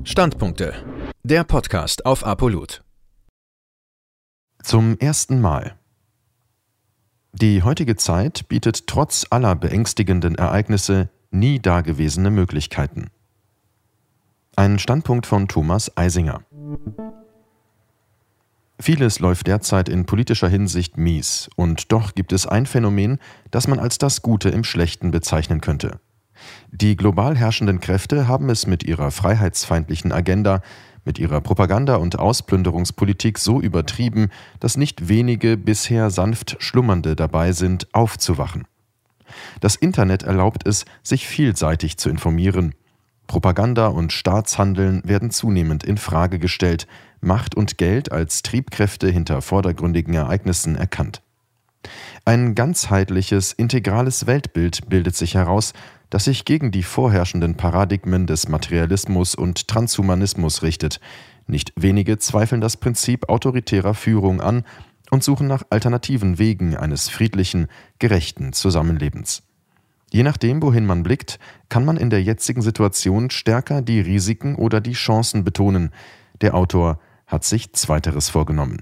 Standpunkte. Der Podcast auf Apolut. Zum ersten Mal. Die heutige Zeit bietet trotz aller beängstigenden Ereignisse nie dagewesene Möglichkeiten. Ein Standpunkt von Thomas Eisinger. Vieles läuft derzeit in politischer Hinsicht mies, und doch gibt es ein Phänomen, das man als das Gute im Schlechten bezeichnen könnte. Die global herrschenden Kräfte haben es mit ihrer freiheitsfeindlichen Agenda, mit ihrer Propaganda- und Ausplünderungspolitik so übertrieben, dass nicht wenige bisher sanft Schlummernde dabei sind, aufzuwachen. Das Internet erlaubt es, sich vielseitig zu informieren. Propaganda und Staatshandeln werden zunehmend in Frage gestellt, Macht und Geld als Triebkräfte hinter vordergründigen Ereignissen erkannt. Ein ganzheitliches, integrales Weltbild bildet sich heraus, das sich gegen die vorherrschenden Paradigmen des Materialismus und Transhumanismus richtet. Nicht wenige zweifeln das Prinzip autoritärer Führung an und suchen nach alternativen Wegen eines friedlichen, gerechten Zusammenlebens. Je nachdem, wohin man blickt, kann man in der jetzigen Situation stärker die Risiken oder die Chancen betonen. Der Autor hat sich Zweiteres vorgenommen.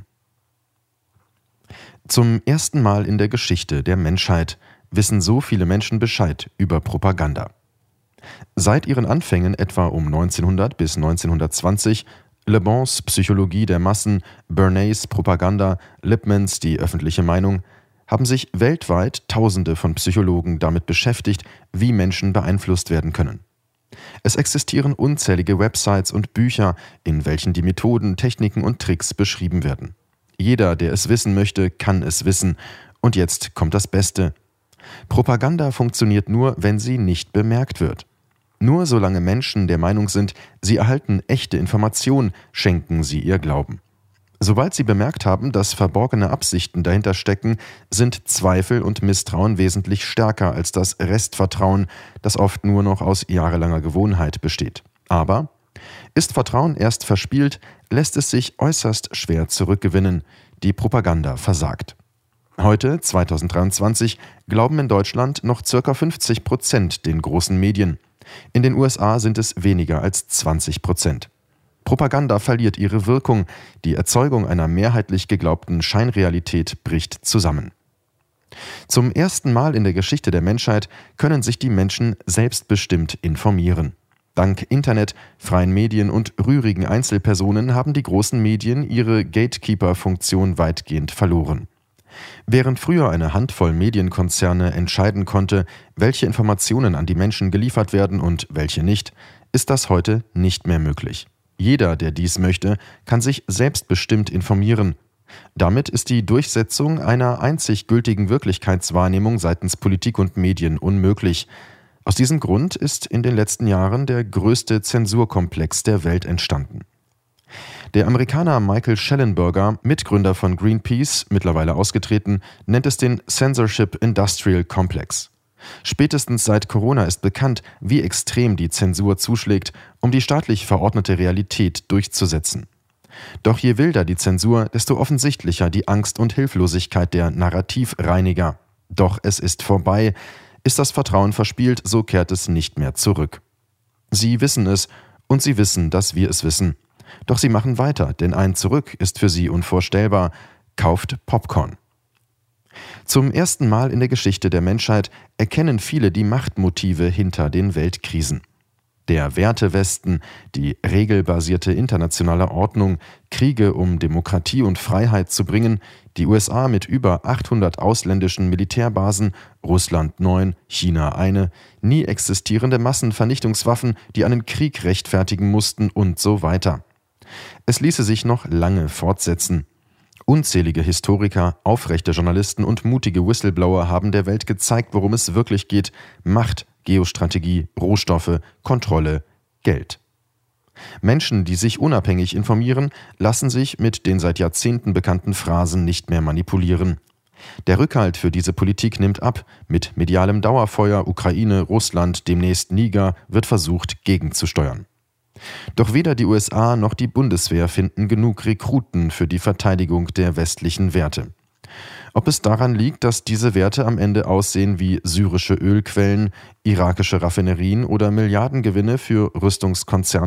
Zum ersten Mal in der Geschichte der Menschheit wissen so viele Menschen Bescheid über Propaganda. Seit ihren Anfängen etwa um 1900 bis 1920, Le Bons Psychologie der Massen, Bernays Propaganda, Lippmanns Die öffentliche Meinung, haben sich weltweit Tausende von Psychologen damit beschäftigt, wie Menschen beeinflusst werden können. Es existieren unzählige Websites und Bücher, in welchen die Methoden, Techniken und Tricks beschrieben werden. Jeder, der es wissen möchte, kann es wissen. Und jetzt kommt das Beste. Propaganda funktioniert nur, wenn sie nicht bemerkt wird. Nur solange Menschen der Meinung sind, sie erhalten echte Information, schenken sie ihr Glauben. Sobald sie bemerkt haben, dass verborgene Absichten dahinter stecken, sind Zweifel und Misstrauen wesentlich stärker als das Restvertrauen, das oft nur noch aus jahrelanger Gewohnheit besteht. Aber ist Vertrauen erst verspielt, lässt es sich äußerst schwer zurückgewinnen. Die Propaganda versagt. Heute, 2023, glauben in Deutschland noch ca. 50% den großen Medien. In den USA sind es weniger als 20%. Propaganda verliert ihre Wirkung. Die Erzeugung einer mehrheitlich geglaubten Scheinrealität bricht zusammen. Zum ersten Mal in der Geschichte der Menschheit können sich die Menschen selbstbestimmt informieren. Dank Internet, freien Medien und rührigen Einzelpersonen haben die großen Medien ihre Gatekeeper-Funktion weitgehend verloren. Während früher eine Handvoll Medienkonzerne entscheiden konnte, welche Informationen an die Menschen geliefert werden und welche nicht, ist das heute nicht mehr möglich. Jeder, der dies möchte, kann sich selbstbestimmt informieren. Damit ist die Durchsetzung einer einzig gültigen Wirklichkeitswahrnehmung seitens Politik und Medien unmöglich. Aus diesem Grund ist in den letzten Jahren der größte Zensurkomplex der Welt entstanden. Der Amerikaner Michael Shellenberger, Mitgründer von Greenpeace, mittlerweile ausgetreten, nennt es den Censorship Industrial Complex. Spätestens seit Corona ist bekannt, wie extrem die Zensur zuschlägt, um die staatlich verordnete Realität durchzusetzen. Doch je wilder die Zensur, desto offensichtlicher die Angst und Hilflosigkeit der Narrativreiniger. Doch es ist vorbei. Ist das Vertrauen verspielt, so kehrt es nicht mehr zurück. Sie wissen es und sie wissen, dass wir es wissen. Doch sie machen weiter, denn ein Zurück ist für sie unvorstellbar. Kauft Popcorn. Zum ersten Mal in der Geschichte der Menschheit erkennen viele die Machtmotive hinter den Weltkrisen. Der Wertewesten, die regelbasierte internationale Ordnung, Kriege, um Demokratie und Freiheit zu bringen, die USA mit über 800 ausländischen Militärbasen, Russland 9, China 1, nie existierende Massenvernichtungswaffen, die einen Krieg rechtfertigen mussten und so weiter. Es ließe sich noch lange fortsetzen. Unzählige Historiker, aufrechte Journalisten und mutige Whistleblower haben der Welt gezeigt, worum es wirklich geht: Macht, Geostrategie, Rohstoffe, Kontrolle, Geld. Menschen, die sich unabhängig informieren, lassen sich mit den seit Jahrzehnten bekannten Phrasen nicht mehr manipulieren. Der Rückhalt für diese Politik nimmt ab. Mit medialem Dauerfeuer Ukraine, Russland, demnächst Niger wird versucht, gegenzusteuern. Doch weder die USA noch die Bundeswehr finden genug Rekruten für die Verteidigung der westlichen Werte. Ob es daran liegt, dass diese Werte am Ende aussehen wie syrische Ölquellen, irakische Raffinerien oder Milliardengewinne für Rüstungskonzerne?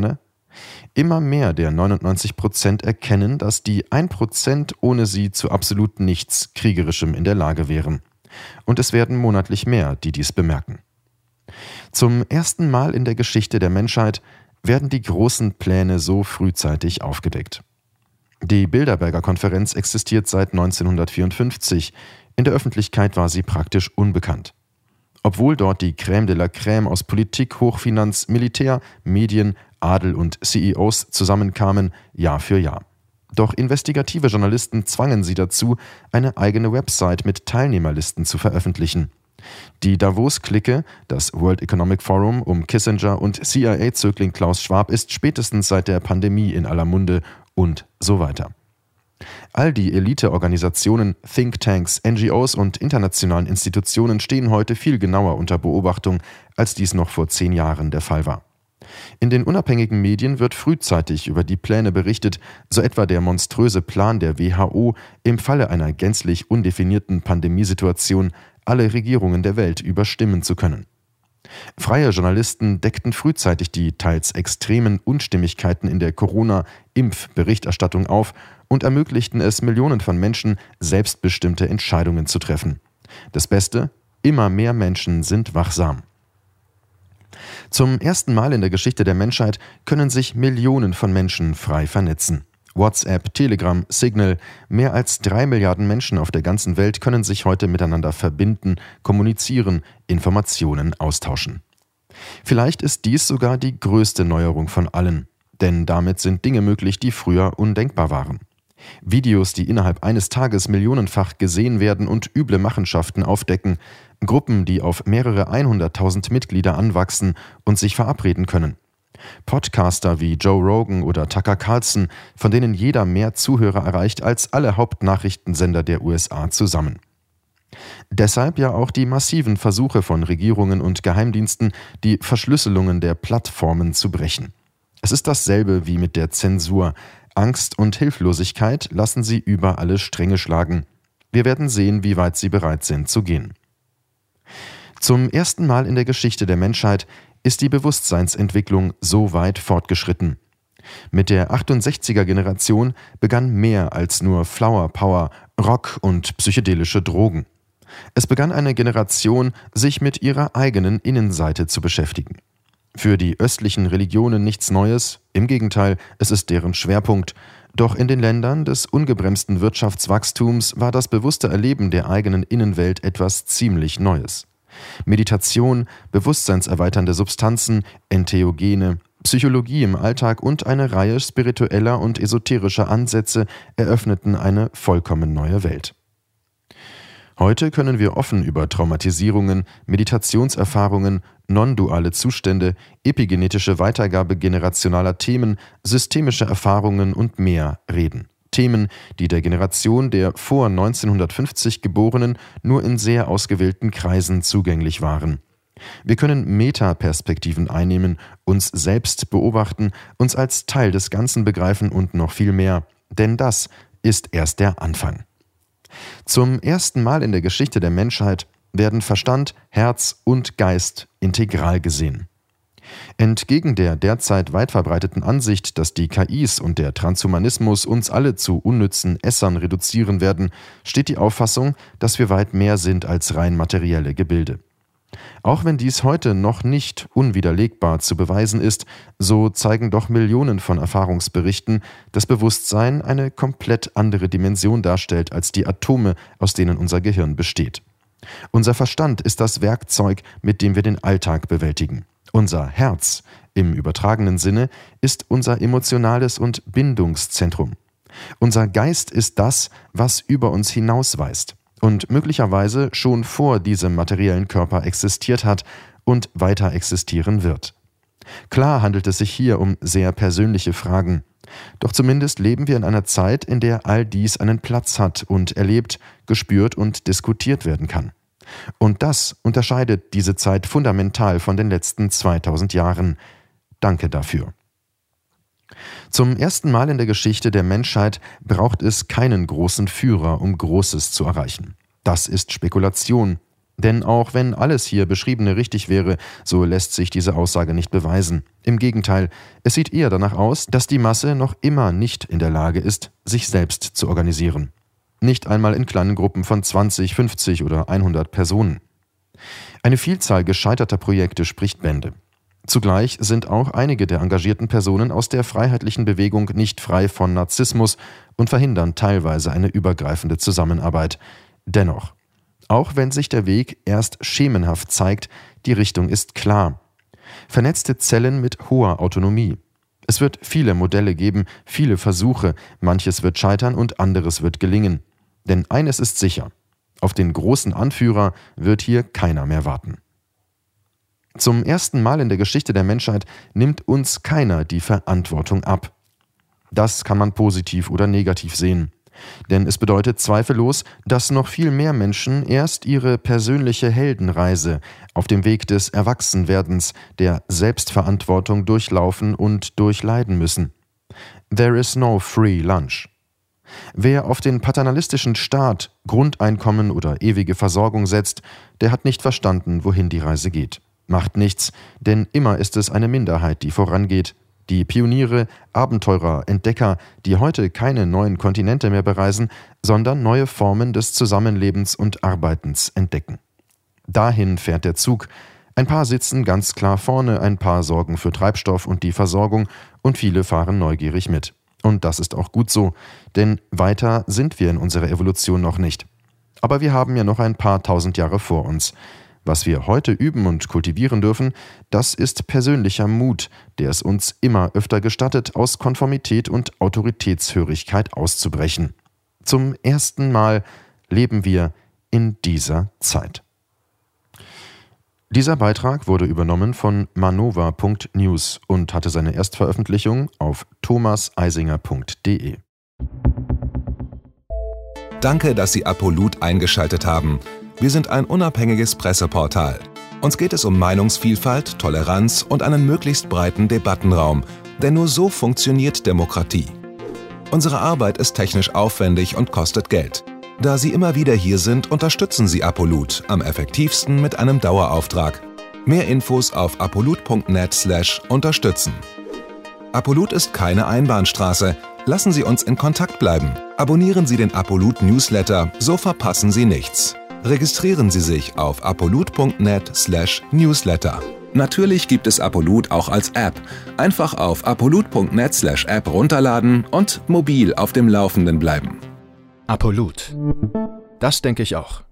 Immer mehr der 99% erkennen, dass die 1% ohne sie zu absolut nichts Kriegerischem in der Lage wären. Und es werden monatlich mehr, die dies bemerken. Zum ersten Mal in der Geschichte der Menschheit werden die großen Pläne so frühzeitig aufgedeckt. Die Bilderberger Konferenz existiert seit 1954. In der Öffentlichkeit war sie praktisch unbekannt. Obwohl dort die Crème de la Crème aus Politik, Hochfinanz, Militär, Medien, Adel und CEOs zusammenkamen, Jahr für Jahr. Doch investigative Journalisten zwangen sie dazu, eine eigene Website mit Teilnehmerlisten zu veröffentlichen. Die Davos-Clique, das World Economic Forum um Kissinger und CIA-Zögling Klaus Schwab, ist spätestens seit der Pandemie in aller Munde und so weiter. All die Eliteorganisationen, Thinktanks, NGOs und internationalen Institutionen stehen heute viel genauer unter Beobachtung, als dies noch vor 10 Jahren der Fall war. In den unabhängigen Medien wird frühzeitig über die Pläne berichtet, so etwa der monströse Plan der WHO, im Falle einer gänzlich undefinierten Pandemiesituation alle Regierungen der Welt überstimmen zu können. Freie Journalisten deckten frühzeitig die teils extremen Unstimmigkeiten in der Corona-Impfberichterstattung auf und ermöglichten es Millionen von Menschen, selbstbestimmte Entscheidungen zu treffen. Das Beste: immer mehr Menschen sind wachsam. Zum ersten Mal in der Geschichte der Menschheit können sich Millionen von Menschen frei vernetzen. WhatsApp, Telegram, Signal, mehr als 3 Milliarden Menschen auf der ganzen Welt können sich heute miteinander verbinden, kommunizieren, Informationen austauschen. Vielleicht ist dies sogar die größte Neuerung von allen, denn damit sind Dinge möglich, die früher undenkbar waren. Videos, die innerhalb eines Tages millionenfach gesehen werden und üble Machenschaften aufdecken, Gruppen, die auf mehrere 100.000 Mitglieder anwachsen und sich verabreden können. Podcaster wie Joe Rogan oder Tucker Carlson, von denen jeder mehr Zuhörer erreicht als alle Hauptnachrichtensender der USA zusammen. Deshalb ja auch die massiven Versuche von Regierungen und Geheimdiensten, die Verschlüsselungen der Plattformen zu brechen. Es ist dasselbe wie mit der Zensur. Angst und Hilflosigkeit lassen sie über alle Stränge schlagen. Wir werden sehen, wie weit sie bereit sind zu gehen. Zum ersten Mal in der Geschichte der Menschheit ist die Bewusstseinsentwicklung so weit fortgeschritten. Mit der 68er-Generation begann mehr als nur Flower Power, Rock und psychedelische Drogen. Es begann eine Generation, sich mit ihrer eigenen Innenseite zu beschäftigen. Für die östlichen Religionen nichts Neues, im Gegenteil, es ist deren Schwerpunkt. Doch in den Ländern des ungebremsten Wirtschaftswachstums war das bewusste Erleben der eigenen Innenwelt etwas ziemlich Neues. Meditation, bewusstseinserweiternde Substanzen, Entheogene, Psychologie im Alltag und eine Reihe spiritueller und esoterischer Ansätze eröffneten eine vollkommen neue Welt. Heute können wir offen über Traumatisierungen, Meditationserfahrungen, non-duale Zustände, epigenetische Weitergabe generationaler Themen, systemische Erfahrungen und mehr reden. Themen, die der Generation der vor 1950 Geborenen nur in sehr ausgewählten Kreisen zugänglich waren. Wir können Metaperspektiven einnehmen, uns selbst beobachten, uns als Teil des Ganzen begreifen und noch viel mehr. Denn das ist erst der Anfang. Zum ersten Mal in der Geschichte der Menschheit werden Verstand, Herz und Geist integral gesehen. Entgegen der derzeit weit verbreiteten Ansicht, dass die KIs und der Transhumanismus uns alle zu unnützen Essern reduzieren werden, steht die Auffassung, dass wir weit mehr sind als rein materielle Gebilde. Auch wenn dies heute noch nicht unwiderlegbar zu beweisen ist, so zeigen doch Millionen von Erfahrungsberichten, dass Bewusstsein eine komplett andere Dimension darstellt als die Atome, aus denen unser Gehirn besteht. Unser Verstand ist das Werkzeug, mit dem wir den Alltag bewältigen. Unser Herz, im übertragenen Sinne, ist unser emotionales und Bindungszentrum. Unser Geist ist das, was über uns hinausweist und möglicherweise schon vor diesem materiellen Körper existiert hat und weiter existieren wird. Klar handelt es sich hier um sehr persönliche Fragen. Doch zumindest leben wir in einer Zeit, in der all dies einen Platz hat und erlebt, gespürt und diskutiert werden kann. Und das unterscheidet diese Zeit fundamental von den letzten 2000 Jahren. Danke dafür. Zum ersten Mal in der Geschichte der Menschheit braucht es keinen großen Führer, um Großes zu erreichen. Das ist Spekulation. Denn auch wenn alles hier Beschriebene richtig wäre, so lässt sich diese Aussage nicht beweisen. Im Gegenteil, es sieht eher danach aus, dass die Masse noch immer nicht in der Lage ist, sich selbst zu organisieren. Nicht einmal in kleinen Gruppen von 20, 50 oder 100 Personen. Eine Vielzahl gescheiterter Projekte spricht Bände. Zugleich sind auch einige der engagierten Personen aus der freiheitlichen Bewegung nicht frei von Narzissmus und verhindern teilweise eine übergreifende Zusammenarbeit. Dennoch, auch wenn sich der Weg erst schemenhaft zeigt, die Richtung ist klar. Vernetzte Zellen mit hoher Autonomie. Es wird viele Modelle geben, viele Versuche, manches wird scheitern und anderes wird gelingen. Denn eines ist sicher: Auf den großen Anführer wird hier keiner mehr warten. Zum ersten Mal in der Geschichte der Menschheit nimmt uns keiner die Verantwortung ab. Das kann man positiv oder negativ sehen. Denn es bedeutet zweifellos, dass noch viel mehr Menschen erst ihre persönliche Heldenreise auf dem Weg des Erwachsenwerdens, der Selbstverantwortung durchlaufen und durchleiden müssen. There is no free lunch. Wer auf den paternalistischen Staat, Grundeinkommen oder ewige Versorgung setzt, der hat nicht verstanden, wohin die Reise geht. Macht nichts, denn immer ist es eine Minderheit, die vorangeht. Die Pioniere, Abenteurer, Entdecker, die heute keine neuen Kontinente mehr bereisen, sondern neue Formen des Zusammenlebens und Arbeitens entdecken. Dahin fährt der Zug. Ein paar sitzen ganz klar vorne, ein paar sorgen für Treibstoff und die Versorgung und viele fahren neugierig mit. Und das ist auch gut so, denn weiter sind wir in unserer Evolution noch nicht. Aber wir haben ja noch ein paar tausend Jahre vor uns. Was wir heute üben und kultivieren dürfen, das ist persönlicher Mut, der es uns immer öfter gestattet, aus Konformität und Autoritätshörigkeit auszubrechen. Zum ersten Mal leben wir in dieser Zeit. Dieser Beitrag wurde übernommen von manova.news und hatte seine Erstveröffentlichung auf thomaseisinger.de. Danke, dass Sie Apolut eingeschaltet haben. Wir sind ein unabhängiges Presseportal. Uns geht es um Meinungsvielfalt, Toleranz und einen möglichst breiten Debattenraum, denn nur so funktioniert Demokratie. Unsere Arbeit ist technisch aufwendig und kostet Geld. Da Sie immer wieder hier sind, unterstützen Sie Apolut am effektivsten mit einem Dauerauftrag. Mehr Infos auf apolut.net/unterstützen. Apolut ist keine Einbahnstraße. Lassen Sie uns in Kontakt bleiben. Abonnieren Sie den Apolut Newsletter, so verpassen Sie nichts. Registrieren Sie sich auf apolut.net/newsletter. Natürlich gibt es Apolut auch als App. Einfach auf apolut.net/app runterladen und mobil auf dem Laufenden bleiben. Apolut. Das denke ich auch.